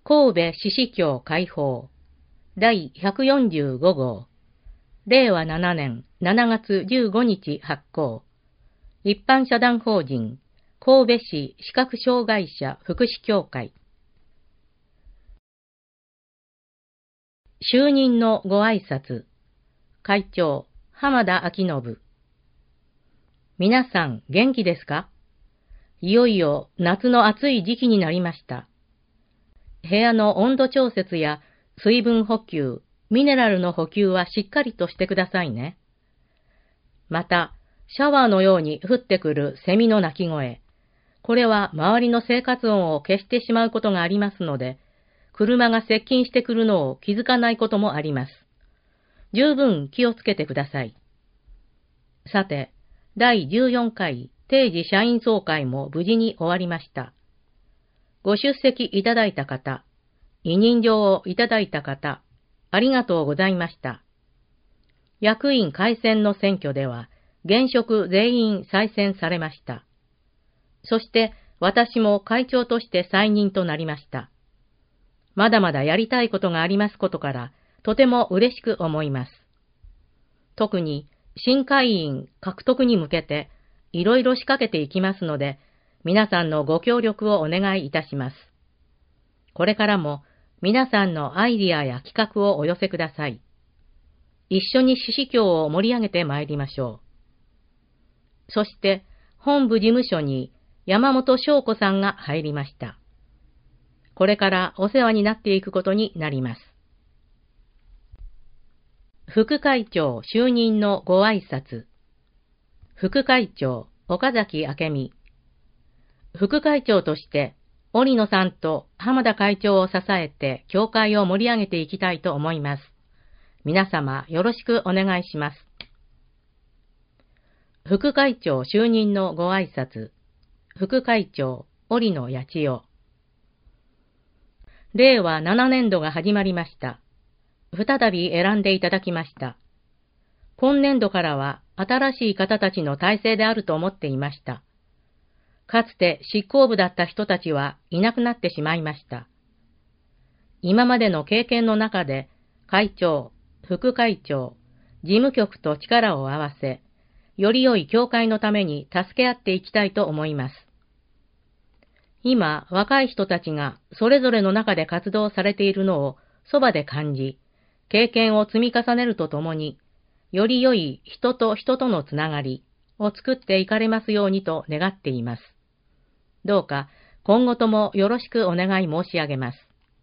神戸獅子教解放第145号令和7年7月15日発行一般社団法人神戸市視覚障害者福祉協会就任のご挨拶会長浜田昭信皆さん元気ですか？いよいよ夏の暑い時期になりました。部屋の温度調節や水分補給、ミネラルの補給はしっかりとしてくださいね。また、シャワーのように降ってくるセミの鳴き声。これは周りの生活音を消してしまうことがありますので、車が接近してくるのを気づかないこともあります。十分気をつけてください。さて、第14回定時社員総会も無事に終わりました。ご出席いただいた方、委任状をいただいた方、ありがとうございました。役員改選の選挙では、現職全員再選されました。そして私も会長として再任となりました。まだまだやりたいことがありますことから、とても嬉しく思います。特に新会員獲得に向けて、いろいろ仕掛けていきますので、皆さんのご協力をお願いいたします。これからも皆さんのアイディアや企画をお寄せください。一緒に獅子教を盛り上げてまいりましょう。そして本部事務所に山本翔子さんが入りました。これからお世話になっていくことになります。副会長就任のご挨拶。副会長岡崎明美。副会長として、織野さんと浜田会長を支えて協会を盛り上げていきたいと思います。皆様よろしくお願いします。副会長就任のご挨拶。副会長織野八千代。令和7年度が始まりました。再び選んでいただきました。今年度からは新しい方たちの体制であると思っていました。かつて執行部だった人たちはいなくなってしまいました。今までの経験の中で会長、副会長、事務局と力を合わせ、より良い協会のために助け合っていきたいと思います。今、若い人たちがそれぞれの中で活動されているのをそばで感じ、経験を積み重ねるとともに、より良い人と人とのつながりを作っていかれますようにと願っています。どうか今後ともよろしくお願い申し上げます。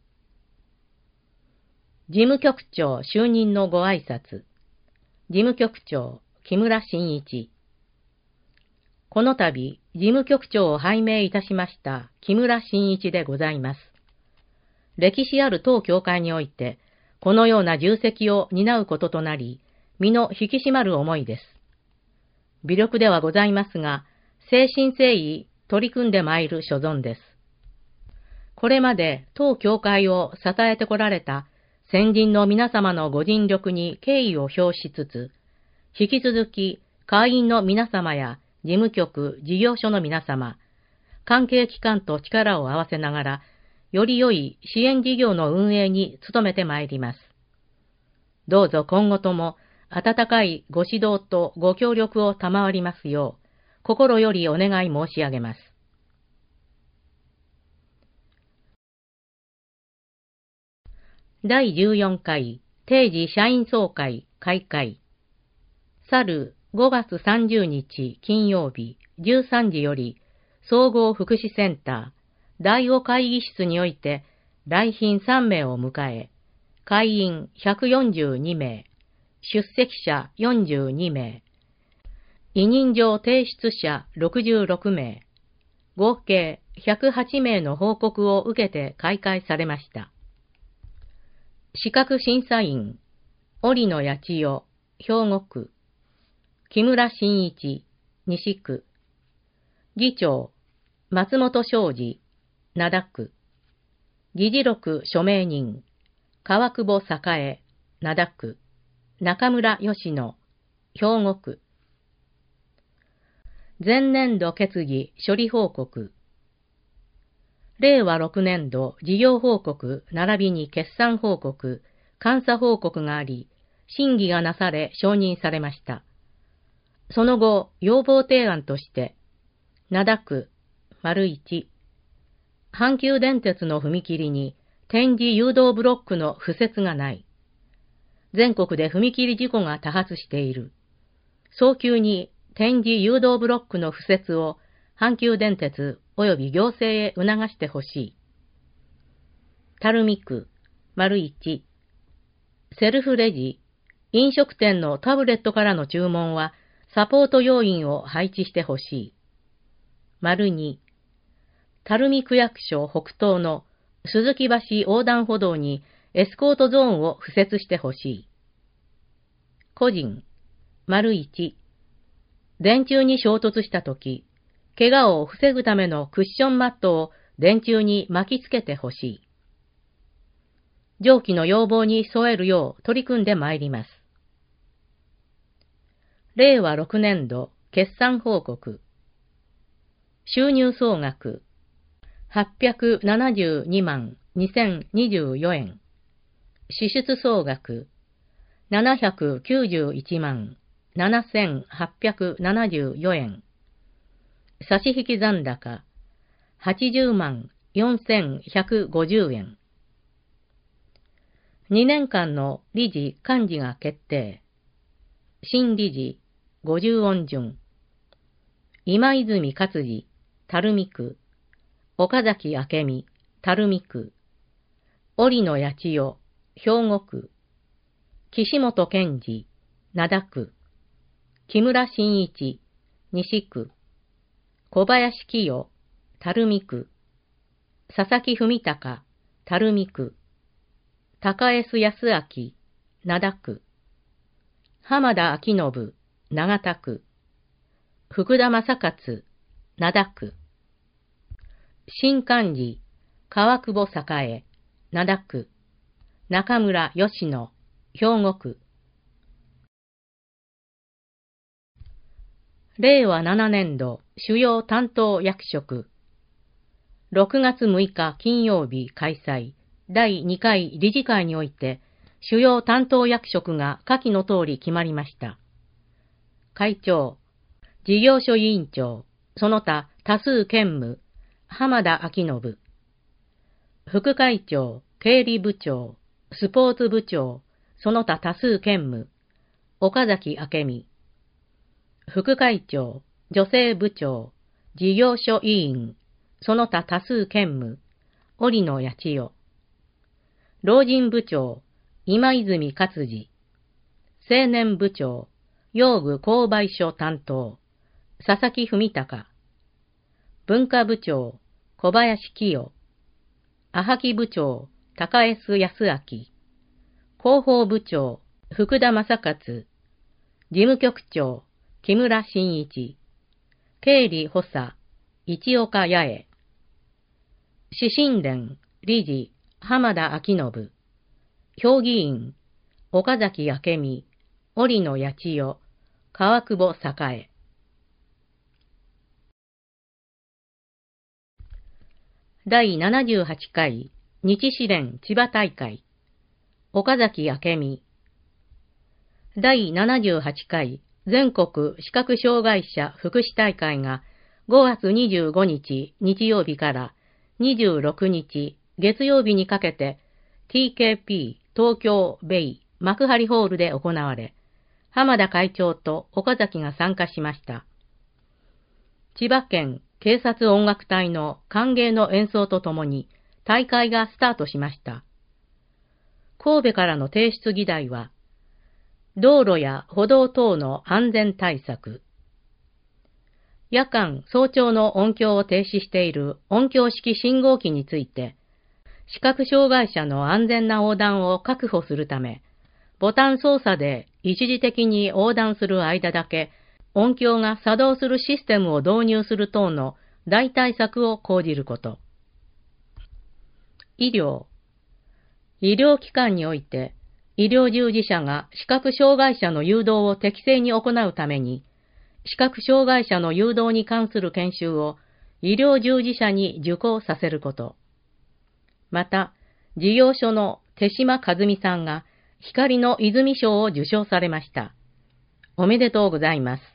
事務局長就任のご挨拶。事務局長木村真一。この度、事務局長を拝命いたしました木村真一でございます。歴史ある当協会において、このような重責を担うこととなり、身の引き締まる思いです。微力ではございますが、誠心誠意取り組んでまいる所存です。これまで当協会を支えてこられた先人の皆様のご尽力に敬意を表しつつ、引き続き会員の皆様や事務局、事業所の皆様、関係機関と力を合わせながら、より良い支援事業の運営に努めてまいります。どうぞ今後とも温かいご指導とご協力を賜りますよう、心よりお願い申し上げます。第14回定時社員総会開会。去る5月30日金曜日13時より、総合福祉センター第5会議室において来賓3名を迎え、会員142名、出席者42名、委任状提出者66名、合計108名の報告を受けて開会されました。資格審査員、織野八千代、兵庫区、木村真一、西区、議長、松本昌司、灘区、議事録署名人、川久保栄、灘区、中村吉野、兵庫区。前年度決議処理報告。 令和6年度事業報告並びに決算報告、監査報告があり、審議がなされ承認されました。その後、要望提案として、灘区、1、阪急電鉄の踏切に点字誘導ブロックの敷設がない。全国で踏切事故が多発している。早急に点字誘導ブロックの敷設を阪急電鉄及び行政へ促してほしい。垂水区、1、セルフレジ、飲食店のタブレットからの注文はサポート要員を配置してほしい。2、垂水区役所北東の鈴木橋横断歩道にエスコートゾーンを敷設してほしい。個人、1、電柱に衝突したとき、怪我を防ぐためのクッションマットを電柱に巻きつけてほしい。上記の要望に添えるよう取り組んでまいります。令和6年度決算報告。収入総額872万2024円。支出総額791万7874円。差引残高80万4150円。2年間の理事幹事が決定。新理事50音順。今泉勝治、垂水区。岡崎明美、垂水区。織野八千代、兵庫区。岸本健二、灘区。木村真一、西区。小林清、垂水区。佐々木文隆、垂水区。高江康明、灘区。浜田昭信、長田区。福田正勝、灘区。新幹事、川久保栄、灘区。中村吉野、兵庫区。令和7年度主要担当役職。6月6日金曜日開催第2回理事会において主要担当役職が下記の通り決まりました。会長、事業所委員長、その他多数兼務、浜田昭信。副会長、経理部長、スポーツ部長、その他多数兼務、岡崎明美。副会長、女性部長、事業所委員、その他多数兼務、織野八千代。老人部長、今泉勝治。青年部長、用具購買所担当、佐々木文隆。文化部長、小林清。阿波部長、高江康明。広報部長、福田正勝。事務局長、木村真一。経理補佐、市岡八重。指針連、理事、浜田昭信。評議員、岡崎明美、織野八千代、川久保栄。第78回日支連千葉大会。岡崎明美。第78回全国視覚障害者福祉大会が5月25日日曜日から26日月曜日にかけて TKP 東京ベイ幕張ホールで行われ、浜田会長と岡崎が参加しました。千葉県警察音楽隊の歓迎の演奏とともに大会がスタートしました。神戸からの提出議題は、道路や歩道等の安全対策。夜間早朝の音響を停止している音響式信号機について、視覚障害者の安全な横断を確保するため、ボタン操作で一時的に横断する間だけ音響が作動するシステムを導入する等の代替策を講じること。医療機関において、医療従事者が視覚障害者の誘導を適正に行うために、視覚障害者の誘導に関する研修を医療従事者に受講させること。また、事業所の手島和美さんが光の泉賞を受賞されました。おめでとうございます。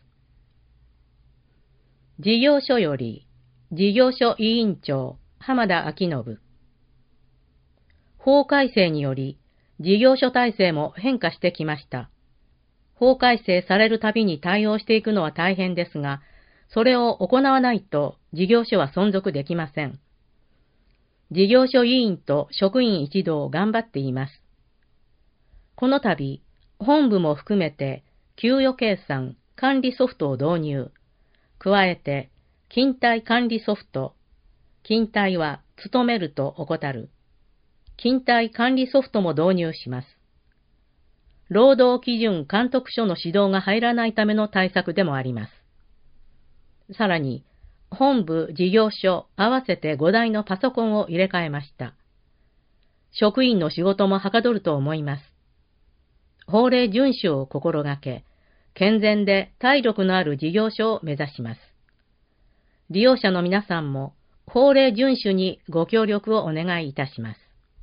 事業所より、事業所委員長、浜田昭信。法改正により、事業所体制も変化してきました。法改正されるたびに対応していくのは大変ですが、それを行わないと事業所は存続できません。事業所委員と職員一同頑張っています。この度、本部も含めて給与計算管理ソフトを導入。加えて、勤怠管理ソフト。勤怠は勤めると怠る。勤怠管理ソフトも導入します。労働基準監督署の指導が入らないための対策でもあります。さらに、本部事業所合わせて5台のパソコンを入れ替えました。職員の仕事もはかどると思います。法令遵守を心がけ、健全で体力のある事業所を目指します。利用者の皆さんも法令遵守にご協力をお願いいたします。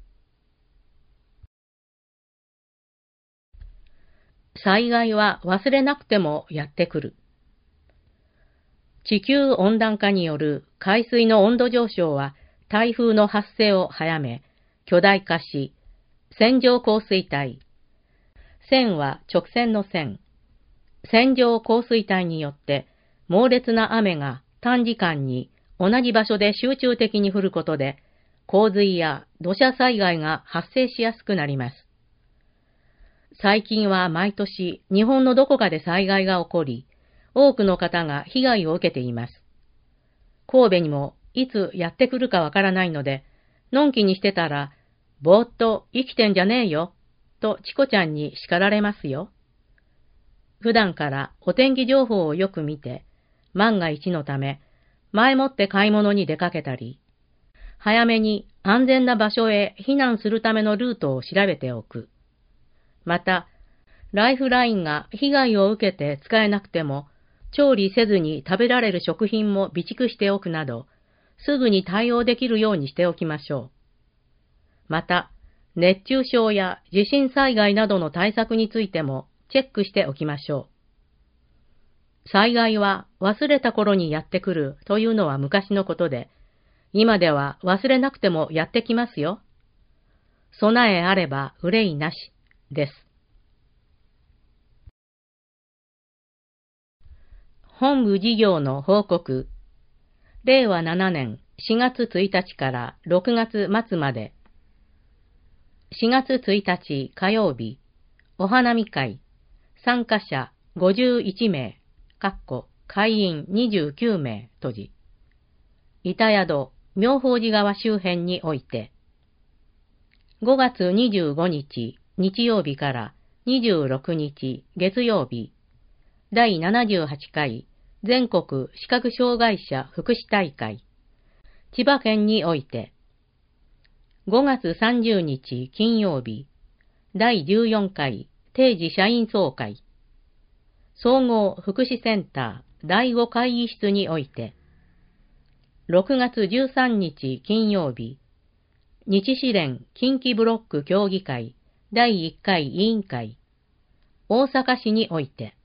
災害は忘れなくてもやってくる。地球温暖化による海水の温度上昇は台風の発生を早め、巨大化し、線状降水帯。線は直線の線。線状降水帯によって猛烈な雨が短時間に同じ場所で集中的に降ることで、洪水や土砂災害が発生しやすくなります。最近は毎年日本のどこかで災害が起こり、多くの方が被害を受けています。神戸にもいつやってくるかわからないので、のんきにしてたら、ぼーっと生きてんじゃねえよ、とチコちゃんに叱られますよ。普段からお天気情報をよく見て、万が一のため、前もって買い物に出かけたり、早めに安全な場所へ避難するためのルートを調べておく。また、ライフラインが被害を受けて使えなくても、調理せずに食べられる食品も備蓄しておくなど、すぐに対応できるようにしておきましょう。また、熱中症や地震災害などの対策についてもチェックしておきましょう。災害は忘れた頃にやってくるというのは昔のことで、今では忘れなくてもやってきますよ。備えあれば憂いなしです。本部事業の報告。令和7年4月1日から6月末まで。4月1日火曜日、お花見会、参加者51名、会員29名閉じ。板宿、妙法寺川周辺において。5月25日日曜日から26日月曜日、第78回全国視覚障害者福祉大会、千葉県において。5月30日金曜日、第14回定時社員総会、総合福祉センター第5会議室において。6月13日金曜日、日支連近畿ブロック協議会第1回委員会、大阪市において。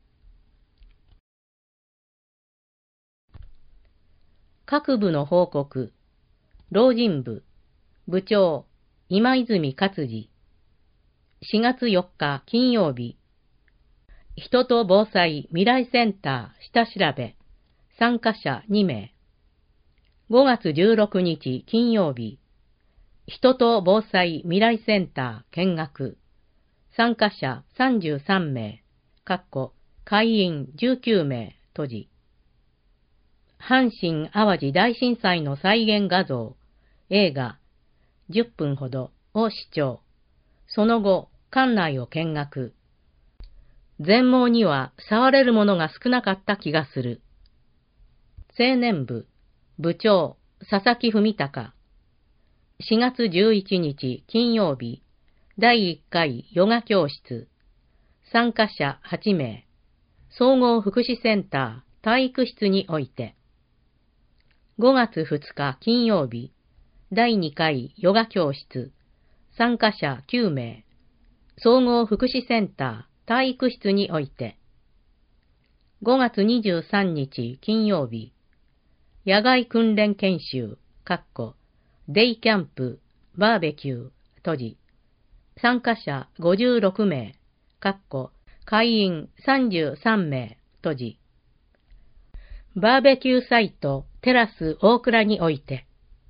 各部の報告。老人部、部長、今泉勝治。4月4日金曜日。人と防災未来センター下調べ。参加者2名。5月16日金曜日。人と防災未来センター見学。参加者33名。会員19名閉じ。阪神淡路大震災の再現画像、映画、10分ほどを視聴。その後、館内を見学。全盲には触れるものが少なかった気がする。青年部、部長、佐々木文隆。4月11日金曜日、第1回ヨガ教室。参加者8名。総合福祉センター体育室において。 5月2日金曜日、第2回ヨガ教室、参加者9名、総合福祉センター体育室において、5月23日金曜日、野外訓練研修、デイキャンプ、バーベキュー、閉じ、参加者56名、会員33名、閉じ、バーベキューサイトテラス大倉において、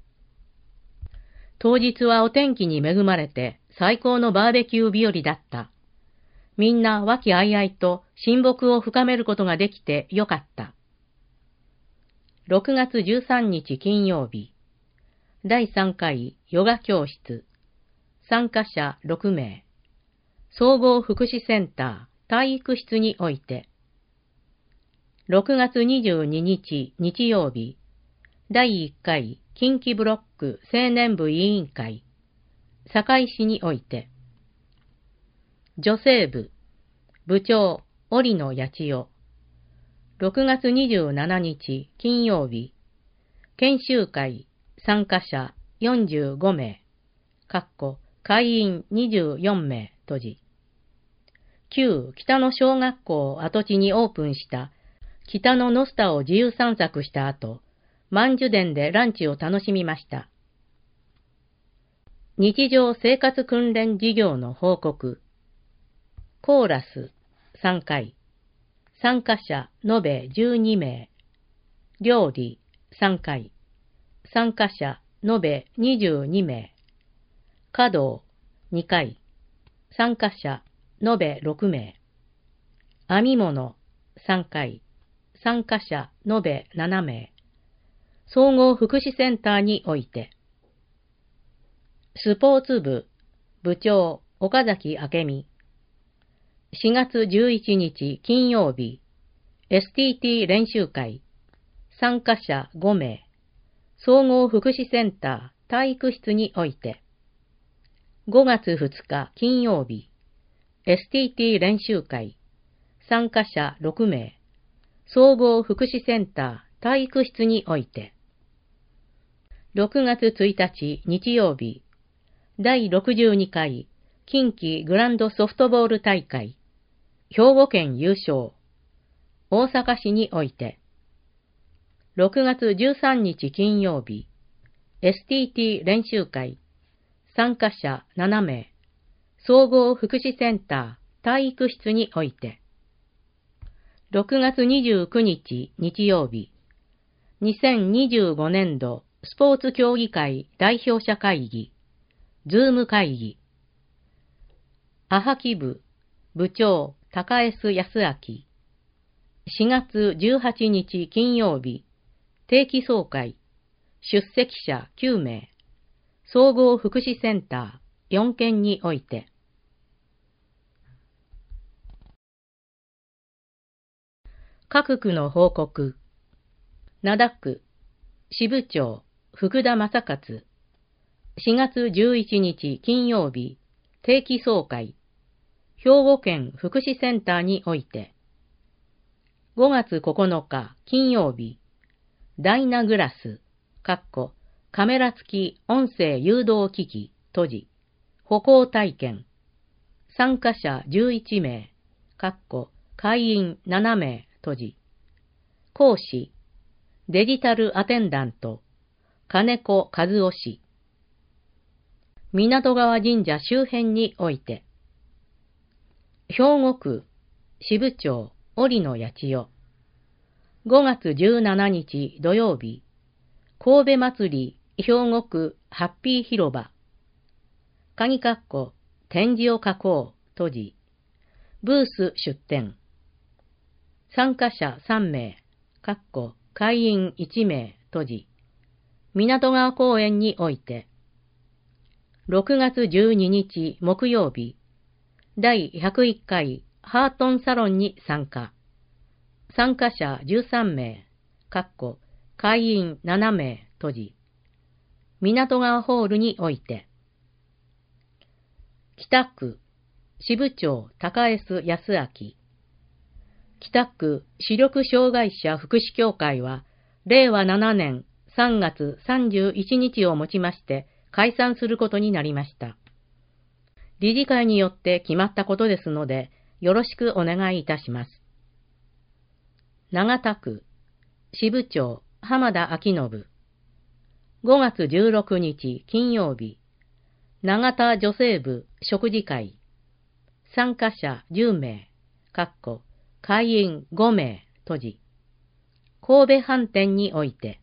当日はお天気に恵まれて最高のバーベキュー日和だった。みんな和気あいあいと親睦を深めることができてよかった。6月13日金曜日、第3回ヨガ教室、参加者6名、総合福祉センター体育室において、6月22日日曜日、第1回近畿ブロック青年部委員会、堺市において、女性部、部長、織野八千代、6月27日金曜日、研修会参加者45名、会員24名閉じ、旧北野小学校跡地にオープンした北野ノスタを自由散策した後、万寿殿でランチを楽しみました。日常生活訓練事業の報告。コーラス3回。参加者延べ12名。料理3回。参加者延べ22名。華道2回。参加者延べ6名。編み物3回。参加者延べ7名。総合福祉センターにおいて、スポーツ部、部長、岡崎明美、4月11日金曜日、STT 練習会、参加者5名、総合福祉センター体育室において、5月2日金曜日、STT 練習会、参加者6名、総合福祉センター体育室において、6月1日日曜日、第62回近畿グランドソフトボール大会、兵庫県優勝、大阪市において、6月13日金曜日、STT 練習会、参加者7名、総合福祉センター体育室において、6月29日日曜日、2025年度スポーツ協議会代表者会議、ズーム会議。アハキ部、部長、高江康明。4月18日金曜日、定期総会、出席者9名、総合福祉センター4件において。各区の報告。灘区、支部長、福田正勝。4月11日金曜日、定期総会、兵庫県福祉センターにおいて、5月9日金曜日、ダイナグラス、カメラ付き音声誘導機器、閉じ、歩行体験、参加者11名、会員7名、閉じ、講師、デジタルアテンダント、金子和夫氏、港川神社周辺において、兵庫区支部長織野八千代、5月17日土曜日、神戸祭り兵庫区ハッピー広場、展示を書こう、閉じ、ブース出展、参加者3名、会員1名、閉じ、港川公園において、6月12日木曜日、第101回ハートンサロンに参加。参加者13名、会員7名、閉じ。港川ホールにおいて。北区、支部長高江康明。北区視力障害者福祉協会は、令和7年 3月31日をもちまして解散することになりました。理事会によって決まったことですので、よろしくお願いいたします。長田区、支部長、浜田昭信。5月16日金曜日、長田女性部食事会。参加者10名、会員5名、閉じ。神戸飯店において。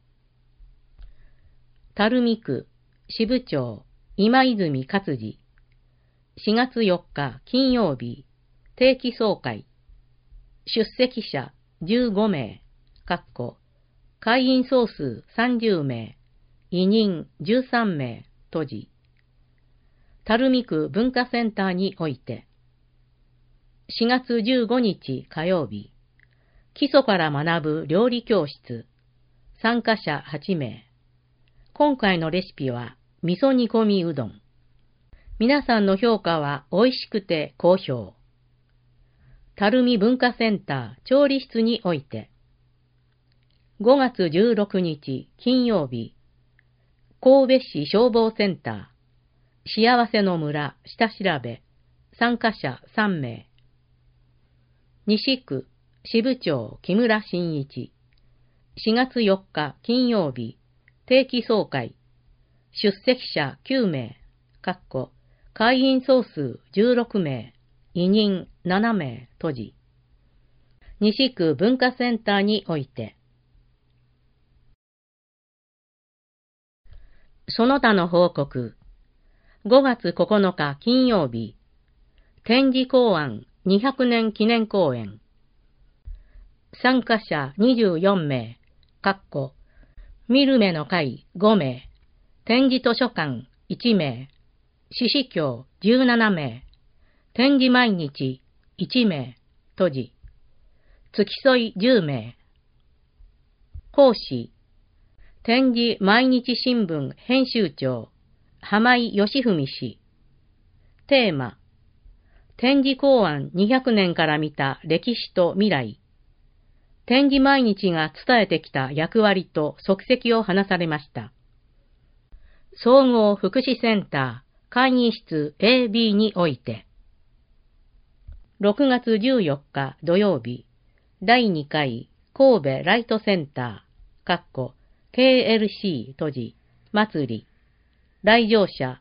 垂水区、支部長、今泉勝治。4月4日金曜日、定期総会。出席者15名、会員総数30名、委任13名、閉じ。垂水区文化センターにおいて。4月15日火曜日、基礎から学ぶ料理教室。参加者8名。今回のレシピは味噌煮込みうどん。皆さんの評価は美味しくて好評。垂水文化センター調理室において。5月16日金曜日、神戸市消防センター、幸せの村下調べ、参加者3名。西区支部長木村真一。4月4日金曜日、定期総会。出席者9名、会員総数16名、委任7名、閉じ。西区文化センターにおいて。その他の報告。5月9日金曜日、展示公案200年記念公演。参加者24名、見る目の会5名、展示図書館1名、獅子教17名、展示毎日1名、閉じ。付き添い10名。講師、展示毎日新聞編集長、浜井義文氏。テーマ、展示公案200年から見た歴史と未来。展示毎日が伝えてきた役割と足跡を話されました。総合福祉センター会議室 AB において。6月14日土曜日、第2回神戸ライトセンター、KLC 閉じ、祭り。来場者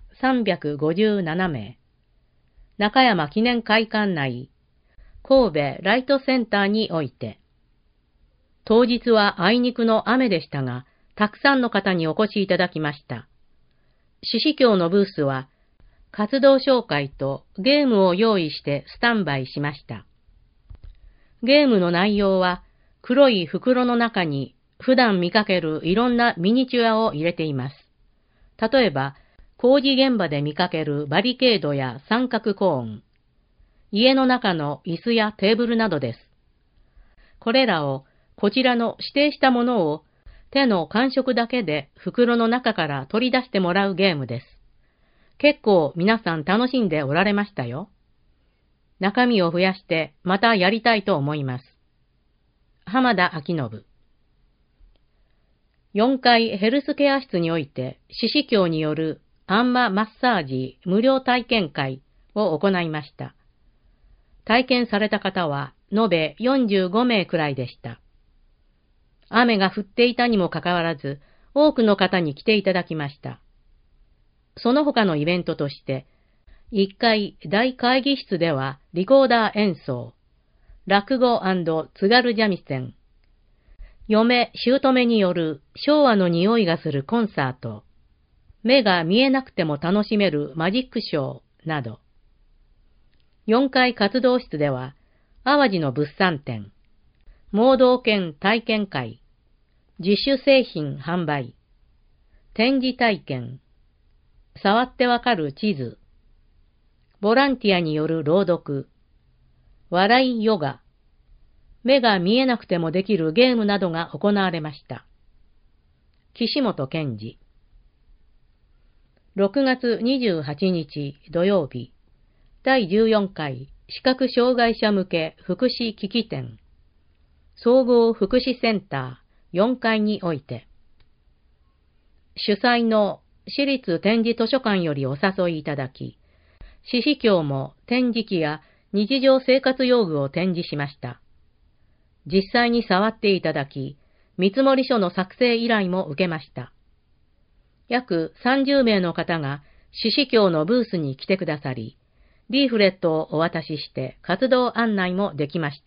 357名。中山記念会館内、神戸ライトセンターにおいて。当日はあいにくの雨でしたが、たくさんの方にお越しいただきました。獅子教のブースは、活動紹介とゲームを用意してスタンバイしました。ゲームの内容は、黒い袋の中に普段見かけるいろんなミニチュアを入れています。例えば、工事現場で見かけるバリケードや三角コーン、家の中の椅子やテーブルなどです。これらをこちらの指定したものを手の感触だけで袋の中から取り出してもらうゲームです。結構皆さん楽しんでおられましたよ。中身を増やしてまたやりたいと思います。浜田昭信。4階ヘルスケア室において獅子教によるあんまマッサージ無料体験会を行いました。体験された方は延べ45名くらいでした。雨が降っていたにもかかわらず、多くの方に来ていただきました。その他のイベントとして、1階大会議室ではリコーダー演奏、落語&津軽三味線、嫁姑による昭和の匂いがするコンサート、目が見えなくても楽しめるマジックショーなど、4階活動室では、淡路の物産展、盲導犬体験会、自主製品販売、展示体験、触ってわかる地図、ボランティアによる朗読、笑いヨガ、目が見えなくてもできるゲームなどが行われました。岸本健二。6月28日土曜日、第14回視覚障害者向け福祉機器展、総合福祉センター4階において。 主催の私立展示図書館よりお誘いいただき、獅子教も展示機や日常生活用具を展示しました。実際に触っていただき、見積書の作成依頼も受けました。約30名の方が獅子教のブースに来てくださり、リーフレットをお渡しして活動案内もできました。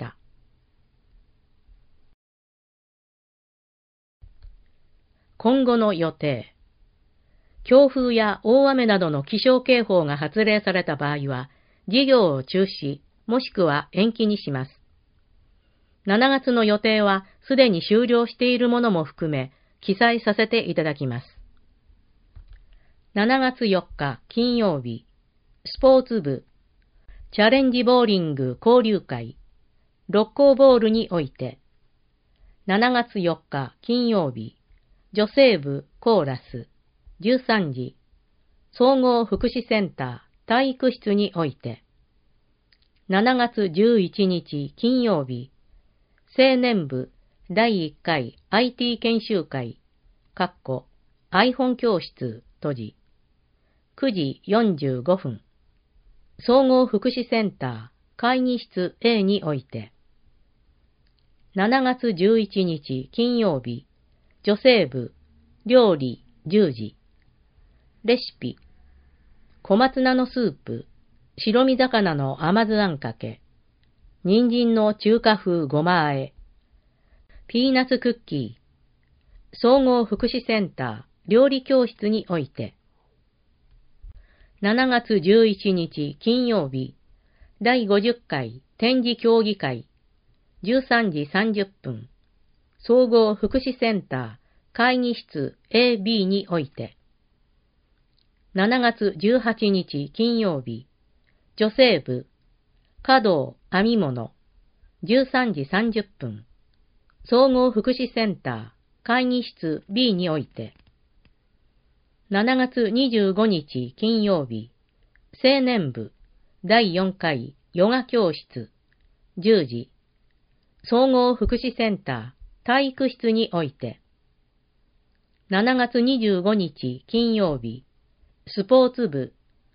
今後の予定。強風や大雨などの気象警報が発令された場合は、事業を中止、もしくは延期にします。7月の予定はすでに終了しているものも含め、記載させていただきます。7月4日金曜日、スポーツ部、チャレンジボーリング交流会、六甲ボールにおいて、7月4日金曜日、女性部コーラス、13時、総合福祉センター体育室において、7月11日金曜日、青年部第1回 IT 研修会、iPhone 教室閉じ、9時45分、総合福祉センター会議室 A において、7月11日金曜日、女性部料理10時、レシピ、小松菜のスープ、白身魚の甘酢あんかけ、人参の中華風ごま和え、ピーナッツクッキー、総合福祉センター料理教室において、7月11日金曜日、第50回展示協議会、13時30分、総合福祉センター会議室 AB において、7月18日金曜日、女性部、華道編み物、13時30分、総合福祉センター会議室 B において、7月25日金曜日、青年部第4回ヨガ教室10時、総合福祉センター体育室において、7月25日金曜日、スポーツ部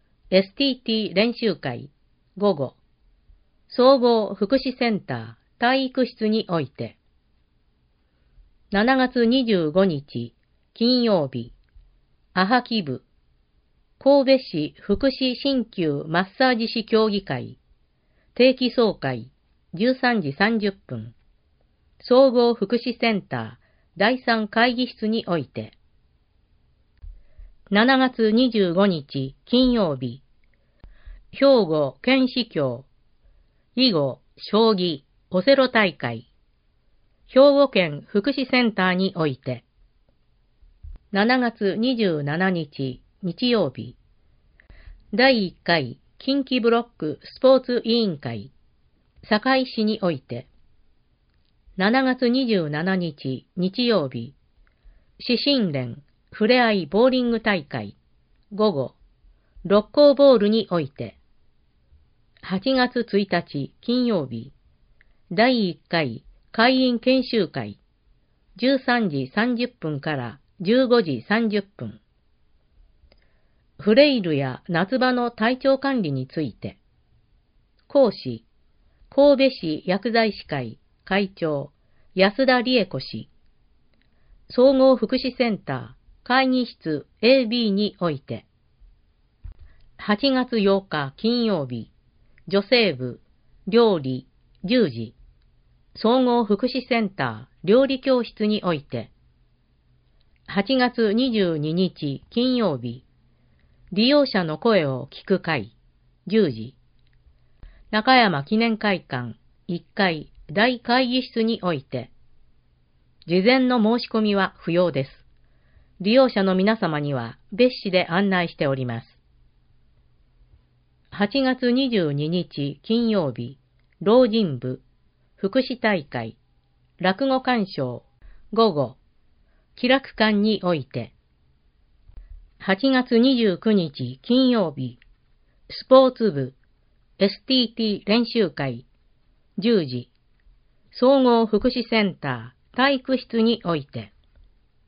STT 練習会午後、総合福祉センター体育室において、7月25日金曜日、アハキ部、神戸市福祉鍼灸マッサージ師協議会、定期総会、13時30分、総合福祉センター第3会議室において、7月25日金曜日、兵庫県市協、囲碁、将棋、オセロ大会、兵庫県福祉センターにおいて、7月27日日曜日、第1回近畿ブロックスポーツ委員会、堺市において、7月27日日曜日、指針連ふれあいボーリング大会、午後、六甲ボールにおいて、8月1日金曜日、第1回会員研修会、13時30分から15時30分。フレイルや夏場の体調管理について。講師、神戸市薬剤師会会長、安田理恵子氏。総合福祉センター会議室 AB において。8月8日金曜日、女性部、料理、10時。総合福祉センター料理教室において。8月22日金曜日、利用者の声を聞く会、10時。中山記念会館1階大会議室において。事前の申し込みは不要です。利用者の皆様には別紙で案内しております。8月22日金曜日、老人部、福祉大会、落語鑑賞、午後、気楽館において。8月29日金曜日、スポーツ部、STT 練習会、10時、総合福祉センター体育室において。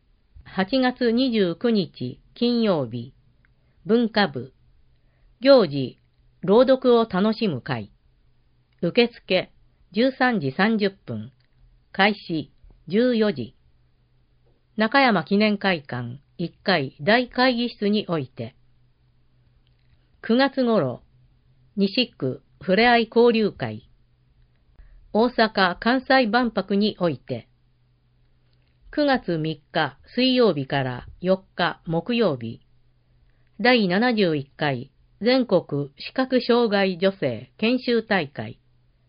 8月29日金曜日、文化部、行事、朗読を楽しむ会、受付13時30分、開始14時、中山記念会館1階大会議室において、9月頃、西区ふれあい交流会、大阪・関西万博において、9月3日水曜日から4日木曜日、第71回全国視覚障害女性研修大会、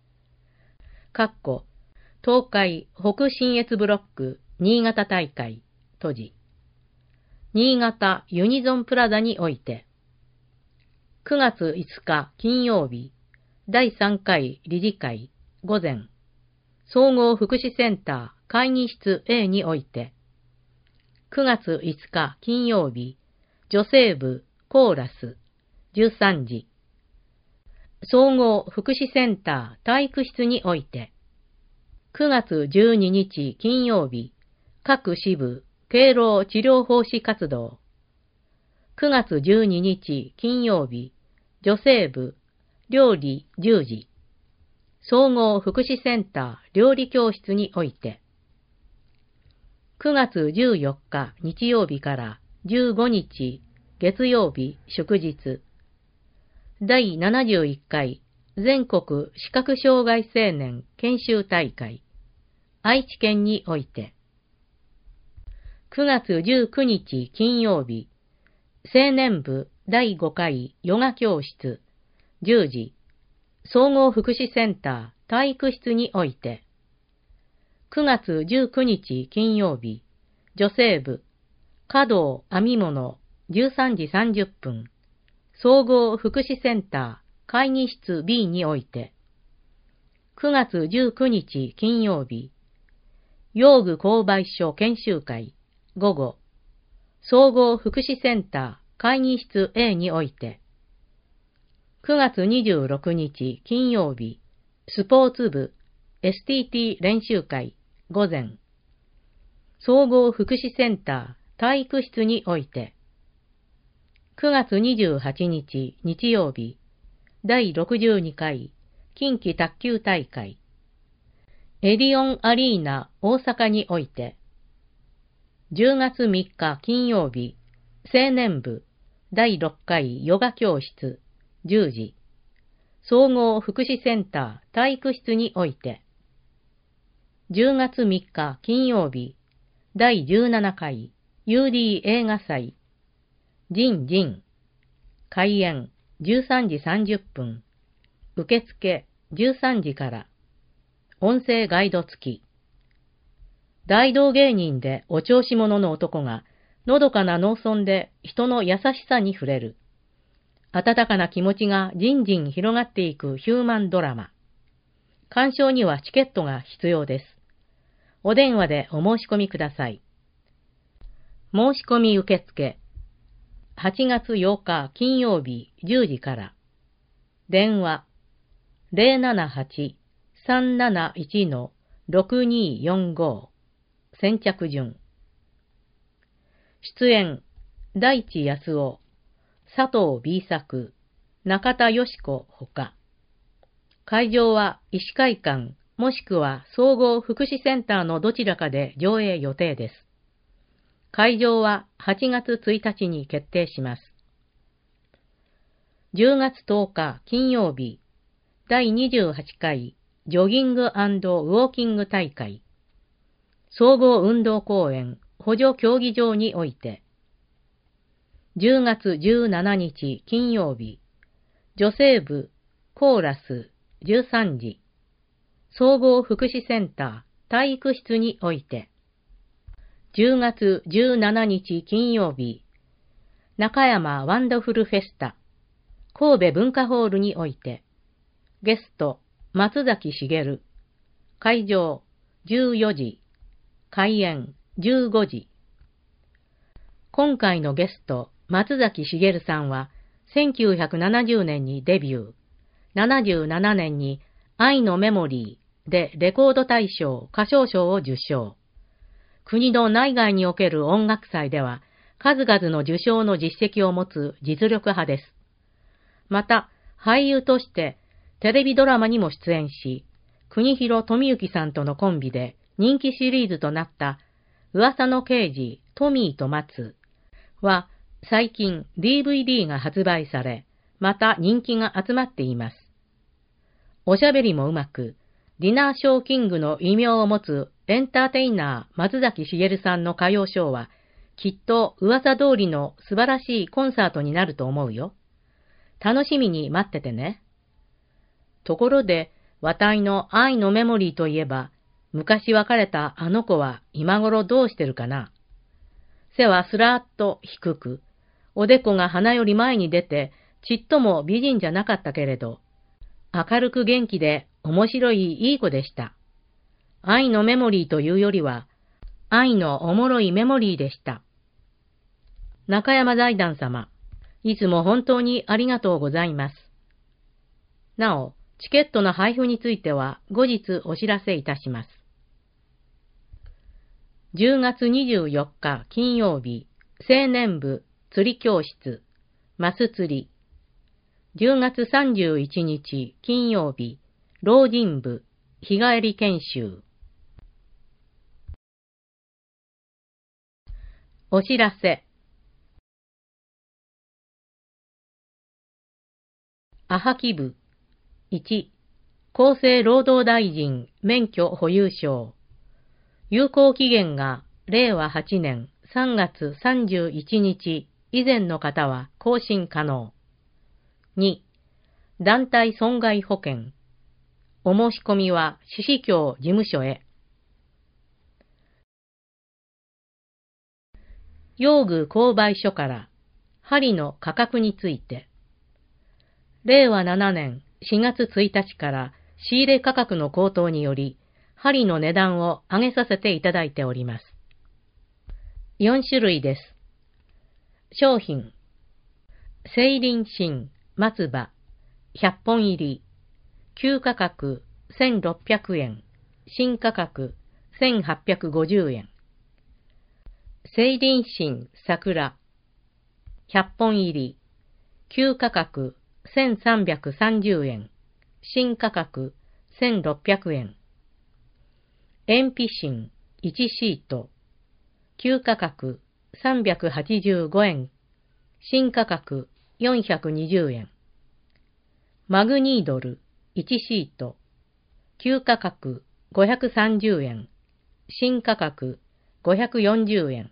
東海北信越ブロック新潟大会、閉じ、新潟ユニゾンプラザにおいて、9月5日金曜日、第3回理事会、午前、総合福祉センター会議室 A において、9月5日金曜日、女性部コーラス、13時、総合福祉センター体育室において、9月12日金曜日、各支部敬老治療奉仕活動、9月12日金曜日、女性部料理10時、総合福祉センター料理教室において、9月14日日曜日から15日月曜日祝日、第71回全国視覚障害青年研修大会、愛知県において、9月19日金曜日、青年部第5回ヨガ教室、10時、総合福祉センター体育室において、9月19日金曜日、女性部、華道編み物13時30分、総合福祉センター会議室 B において、9月19日金曜日、用具購買所研修会、午後、総合福祉センター会議室 A において、9月26日金曜日、スポーツ部 STT 練習会午前、総合福祉センター体育室において、9月28日日曜日、第62回近畿卓球大会、エディオンアリーナ大阪において、10月3日金曜日、青年部第6回ヨガ教室10時、総合福祉センター体育室において、10月3日金曜日、第17回 UD 映画祭、ジンジン、開演13時30分、受付13時から、音声ガイド付き。大道芸人でお調子者の男が、のどかな農村で人の優しさに触れる。温かな気持ちがじんじん広がっていくヒューマンドラマ。鑑賞にはチケットが必要です。お電話でお申し込みください。申し込み受付。8月8日金曜日10時から。電話 078-371-6245 先着順。出演大地康夫、佐藤 B 作、中田よし子ほか。会場は医師会館もしくは総合福祉センターのどちらかで上映予定です。会場は8月1日に決定します。10月10日金曜日、第28回ジョギング&ウォーキング大会、総合運動公園補助競技場において、10月17日金曜日、女性部コーラス13時、総合福祉センター体育室において、10月17日金曜日、中山ワンダフルフェスタ、神戸文化ホールにおいて、ゲスト、松崎しげる、会場14時、開演15時。今回のゲスト、松崎しげるさんは、1970年にデビュー、77年に愛のメモリーでレコード大賞歌唱賞を受賞。 国の内外における音楽祭では、数々の受賞の実績を持つ実力派です。また、俳優としてテレビドラマにも出演し、国広富幸さんとのコンビで人気シリーズとなった噂の刑事トミーと松は最近 DVD が発売され、また人気が集まっています。おしゃべりもうまく、ディナーショーキングの異名を持つエンターテイナー松崎しげるさんの歌謡ショーは、きっと噂通りの素晴らしいコンサートになると思うよ。楽しみに待っててね。ところで、わたいの愛のメモリーといえば、昔別れたあの子は今頃どうしてるかな。背はすらーっと低く、おでこが鼻より前に出て、ちっとも美人じゃなかったけれど、明るく元気で面白いいい子でした。愛のメモリーというよりは、愛のおもろいメモリーでした。中山財団様、いつも本当にありがとうございます。なお、チケットの配布については後日お知らせいたします。10月24日金曜日、青年部釣り教室、マス釣り。10月31日金曜日、老人部日帰り研修。お知らせ。アハキ部1、厚生労働大臣免許保有証。有効期限が令和8年3月31日以前の方は更新可能。2、団体損害保険。お申し込みは四市協事務所へ。用具購買所から針の価格について。令和7年4月1日から仕入れ価格の高騰により、針の値段を上げさせていただいております。4種類です。商品。青林芯松葉100本入り。旧価格1600円。新価格1850円。青林芯桜100本入り。旧価格1330円。新価格1600円。鉛筆芯1シート。旧価格385円。新価格420円。マグニードル1シート。旧価格530円。新価格540円。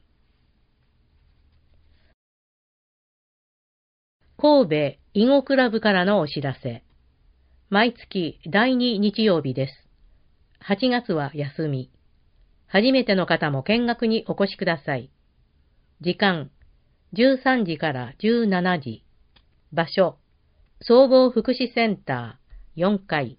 神戸囲碁クラブからのお知らせ。毎月第2日曜日です。8月は休み。初めての方も見学にお越しください。時間、13時から17時。場所、総合福祉センター4階。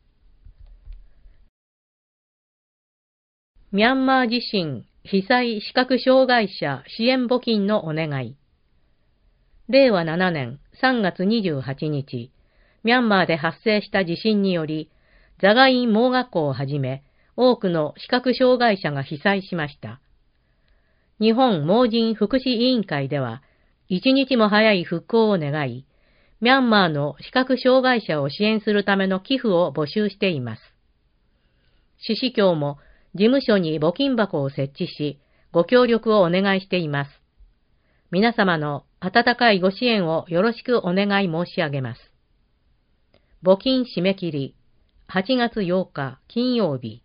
ミャンマー地震被災視覚障害者支援募金のお願い。令和7年3月28日、ミャンマーで発生した地震により、ザガイン盲学校をはじめ、多くの視覚障害者が被災しました。日本盲人福祉委員会では、一日も早い復興を願い、ミャンマーの視覚障害者を支援するための寄付を募集しています。市市協も事務所に募金箱を設置し、ご協力をお願いしています。皆様の温かいご支援をよろしくお願い申し上げます。募金締め切り、8月8日金曜日。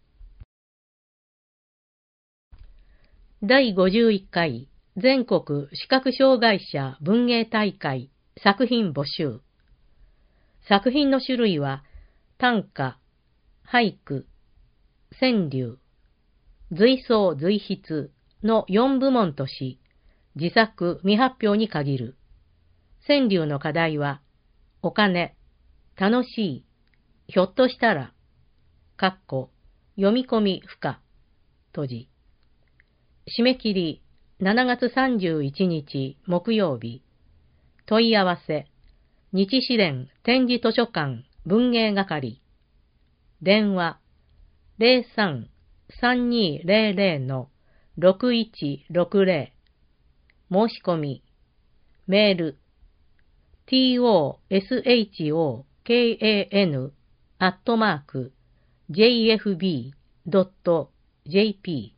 第51回全国視覚障害者文芸大会作品募集。作品の種類は短歌、俳句、川柳、随想随筆の4部門とし、自作未発表に限る。川柳の課題は、お金、楽しい、ひょっとしたら、読み込み不可、閉じ。締め切り、7月31日木曜日。問い合わせ、日支連展示図書館文芸係。電話、03-3200 6160申し込み、メール、toshokan@jfb.jp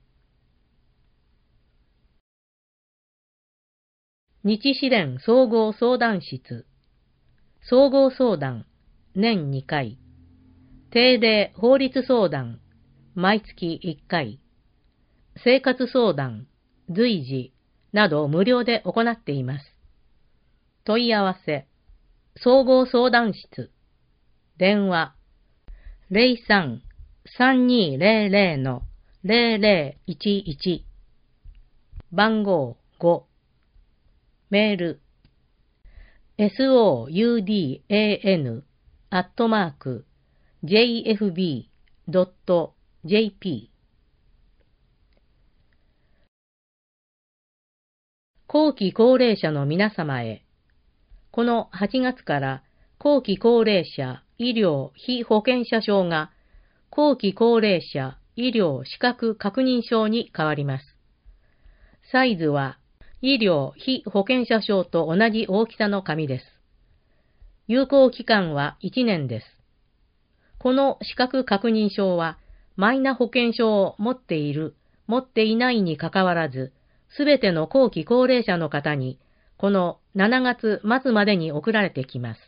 日支連総合相談室、総合相談、年2回、定例法律相談、毎月1回、生活相談、随時など無料で行っています。問い合わせ、総合相談室、電話、03-3200-0011、番号5、メール、soudan@jfb.jp 後期高齢者の皆様へ、この8月から後期高齢者医療被保険者証が後期高齢者医療資格確認証に変わります。サイズは医療被保険者証と同じ大きさの紙です。有効期間は1年です。この資格確認証はマイナ保険証を持っている、持っていないにかかわらず、すべての後期高齢者の方にこの7月末までに送られてきます。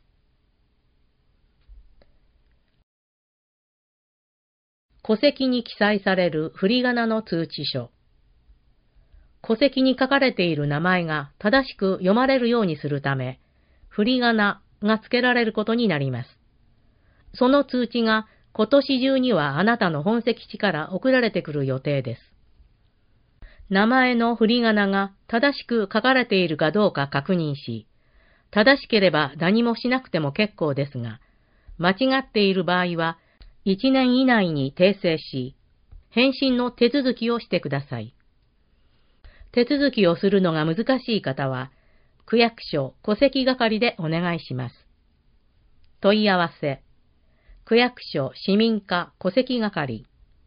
戸籍に記載される振り仮名の通知書。戸籍に書かれている名前が正しく読まれるようにするため、振り仮名が付けられることになります。その通知が今年中にはあなたの本籍地から送られてくる予定です。名前の振り仮名が正しく書かれているかどうか確認し、正しければ何もしなくても結構ですが、間違っている場合は1年以内に訂正し、返信の手続きをしてください。手続きをするのが難しい方は、区役所戸籍係でお願いします。問い合わせ、区役所市民課戸籍係。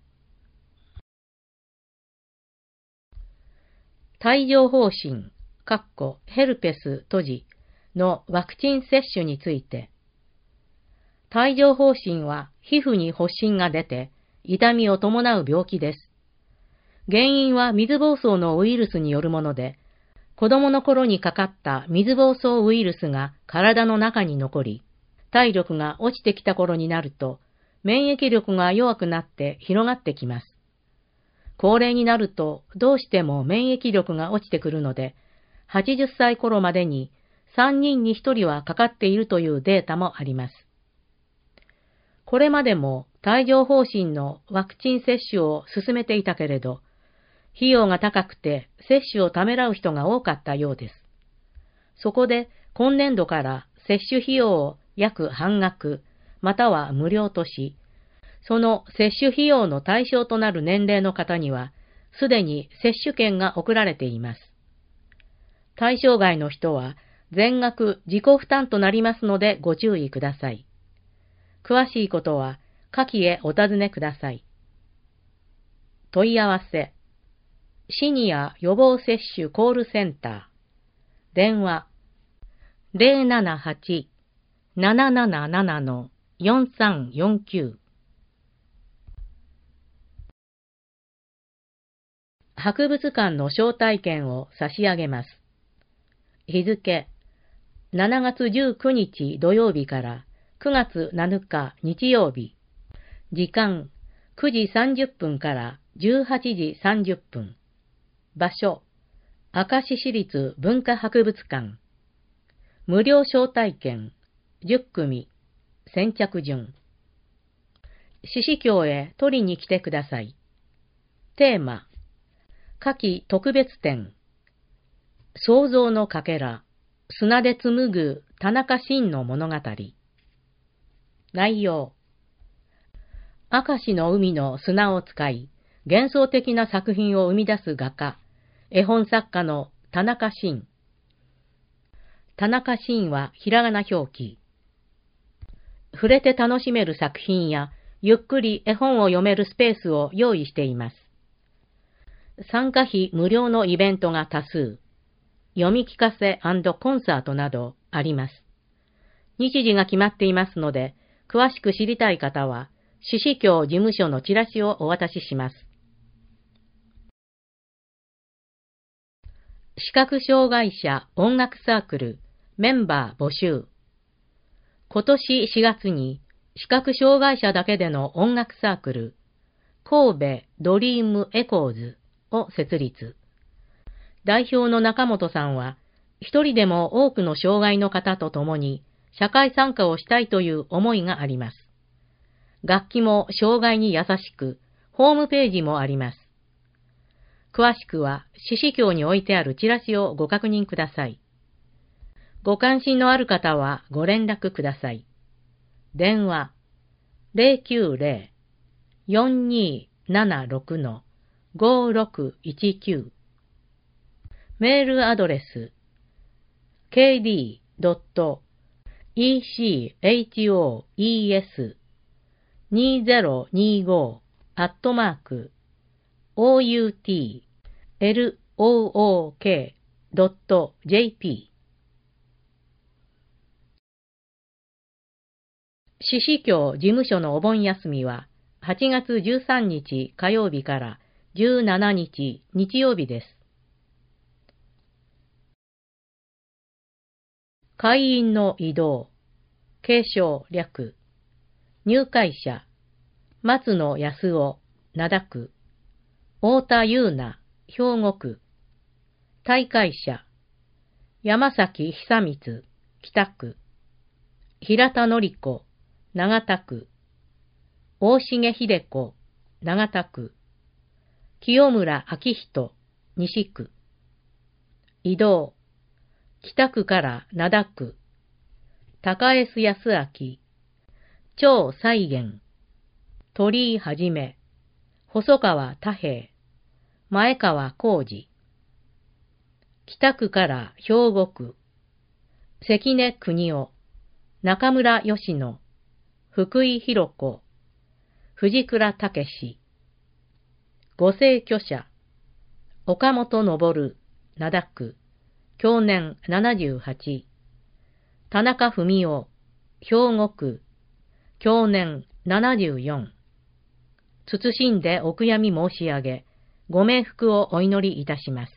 帯状疱疹、ヘルペス閉じのワクチン接種について、帯状疱疹は皮膚に発疹が出て痛みを伴う病気です。原因は水疱瘡のウイルスによるもので、子供の頃にかかった水疱瘡ウイルスが体の中に残り、体力が落ちてきた頃になると、免疫力が弱くなって広がってきます。高齢になるとどうしても免疫力が落ちてくるので、80歳頃までに3人に1人はかかっているというデータもあります。これまでも帯状疱疹のワクチン接種を進めていたけれど、費用が高くて接種をためらう人が多かったようです。そこで今年度から接種費用を約半額、または無料とし、その接種費用の対象となる年齢の方には、すでに接種券が送られています。対象外の人は全額自己負担となりますのでご注意ください。詳しいことは下記へお尋ねください。問い合わせ、シニア予防接種コールセンター、電話 078-777-4349。博物館の招待券を差し上げます。日付、7月19日土曜日から9月7日日曜日。時間、9時30分から18時30分。場所、明石市立文化博物館。無料招待券、10組、先着順。獅子峡へ取りに来てください。テーマ、夏季特別展、創造のかけら、砂で紡ぐ田中伸の物語。内容、明石の海の砂を使い、幻想的な作品を生み出す画家、絵本作家の田中伸。田中伸はひらがな表記。触れて楽しめる作品や、ゆっくり絵本を読めるスペースを用意しています。 参加費無料のイベントが多数、読み聞かせ&コンサートなどあります。日時が決まっていますので、詳しく知りたい方は、志々教事務所のチラシをお渡しします。視覚障害者音楽サークルメンバー募集。今年4月に視覚障害者だけでの音楽サークル神戸ドリームエコーズを設立。代表の中本さんは一人でも多くの障害の方と共に社会参加をしたいという思いがあります。楽器も障害に優しく、ホームページもあります。詳しくは、志々教に置いてあるチラシをご確認ください。ご関心のある方はご連絡ください。電話090-4276-5619。メールアドレス kd.echoes2025@outlook.jp。 志々教事務所のお盆休みは8月13日火曜日から17日日曜日です。会員の移動、継承略、入会者、松野康夫、灘区、太田優奈、兵庫区、退会者、山崎久光、北区、平田典子、長田区、大重秀子、長田区、清村明人、西区、移動、北区から灘区、高江須康明、張西元、鳥居はじめ、細川太平、前川浩二、北区から兵庫区、関根国夫、中村義野、福井弘子、藤倉武史、御正居者、岡本昇、灘区、享年78、田中文夫、兵庫区、享年74、謹んでお悔やみ申し上げ、ご冥福をお祈りいたします。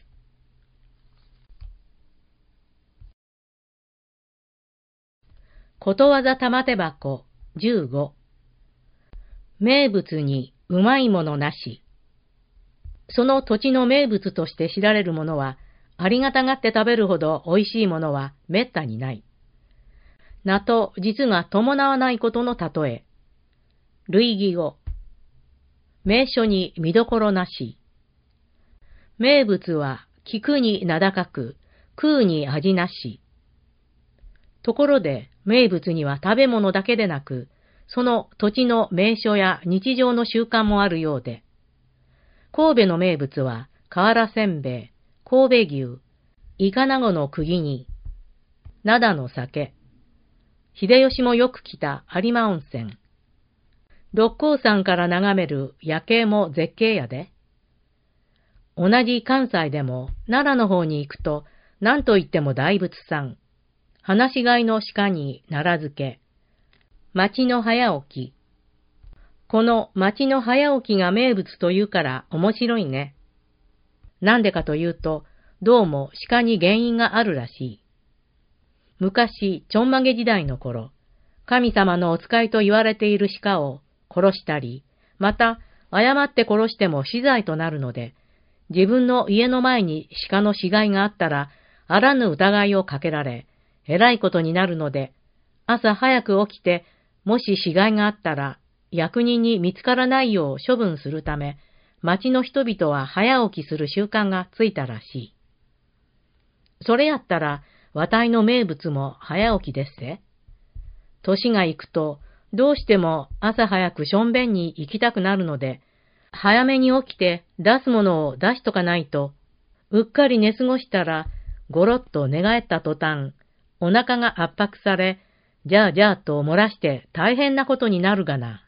ことわざ玉手箱15。名物にうまいものなし。その土地の名物として知られるものは、ありがたがって食べるほど美味しいものはめったにない。名と実が伴わないことの例え。類義語。名所に見どころなし。名物は聞くに名高く、食うに味なし。ところで名物には食べ物だけでなく、その土地の名所や日常の習慣もあるようで、神戸の名物は瓦せんべい、神戸牛、イカナゴの釘煮、灘の酒、秀吉もよく来た有馬温泉、六甲山から眺める夜景も絶景やで。同じ関西でも奈良の方に行くと何と言っても大仏さん、放し飼いの鹿に奈良漬け、町の早起き。この町の早起きが名物というから面白いね。なんでかというと、どうも鹿に原因があるらしい。昔、ちょんまげ時代の頃、神様のお使いと言われている鹿を殺したり、また誤って殺しても死罪となるので、自分の家の前に鹿の死骸があったら、あらぬ疑いをかけられ、えらいことになるので、朝早く起きて、もし死骸があったら、役人に見つからないよう処分するため、町の人々は早起きする習慣がついたらしい。それやったら、わたいの名物も早起きですぜ。年がいくと、どうしても朝早くしょんべんに行きたくなるので、早めに起きて出すものを出しとかないと、うっかり寝過ごしたら、ごろっと寝返った途端、お腹が圧迫され、じゃあじゃあと漏らして大変なことになるがな。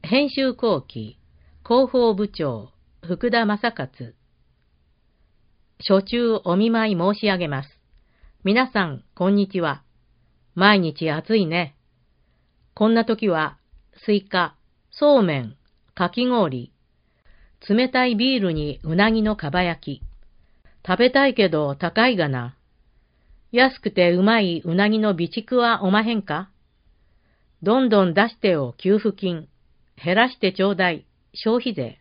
編集後期、広報部長、福田正勝。初中お見舞い申し上げます。皆さん、こんにちは。毎日暑いね。こんな時は、スイカ、そうめん、かき氷、冷たいビールにうなぎのかば焼き。食べたいけど高いがな。安くてうまいうなぎの備蓄はおまへんか？どんどん出してよ給付金。減らしてちょうだい消費税。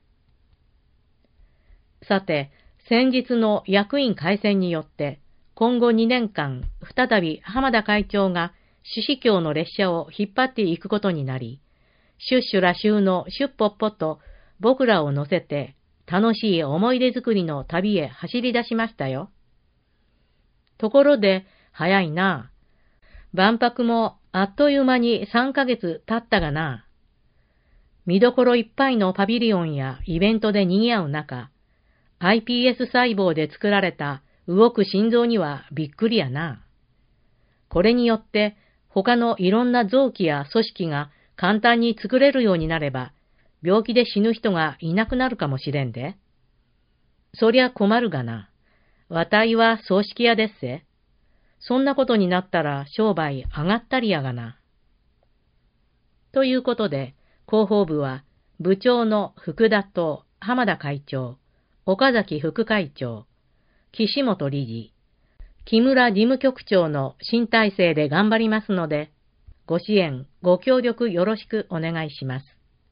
さて、先日の役員改選によって、今後2年間、再び浜田会長が朱子峡の列車を引っ張っていくことになり、シュッシュラシューのシュッポッポと僕らを乗せて、楽しい思い出作りの旅へ走り出しましたよ。ところで、早いな。万博もあっという間に3ヶ月経ったがな。見どころいっぱいのパビリオンやイベントで賑わう中、iPS 細胞で作られた動く心臓にはびっくりやな。これによって他のいろんな臓器や組織が簡単に作れるようになれば、病気で死ぬ人がいなくなるかもしれんで。そりゃ困るがな。わたいは葬式屋ですせ。そんなことになったら商売上がったりやがな。ということで、広報部は部長の福田と浜田会長、岡崎副会長、岸本理事、木村事務局長の新体制で頑張りますので、ご支援、ご協力よろしくお願いします。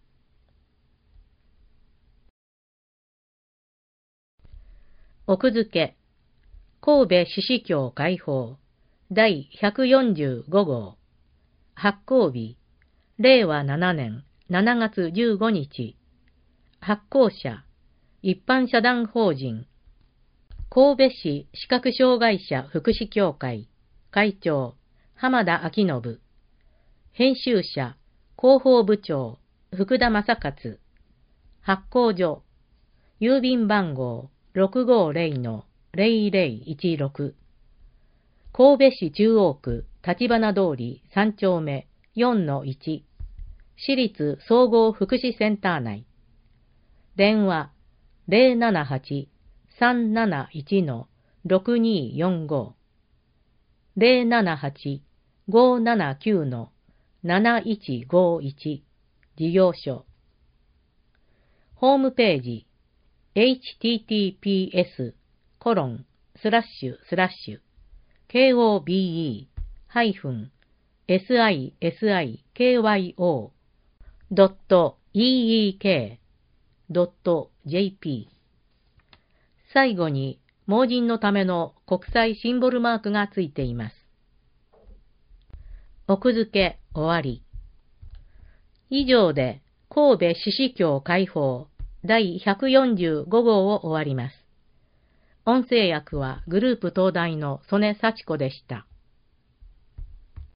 奥付け、神戸朱子峡開放、第145号、発行日、令和7年7月15日、発行者、一般社団法人、神戸市視覚障害者福祉協会、会長、浜田昭信、編集者、広報部長、福田正勝、発行所、郵便番号650-0016、神戸市中央区立花通り3丁目 4-1、市立総合福祉センター内。電話078-371-6245、078-579-7151、事業所。ホームページ、https://kobe-sisykyo.eek.jp。最後に、盲人のための国際シンボルマークがついています。奥付け終わり。以上で、神戸朱子峡開放第145号を終わります。音声訳はグループ東大の曽根幸子でした。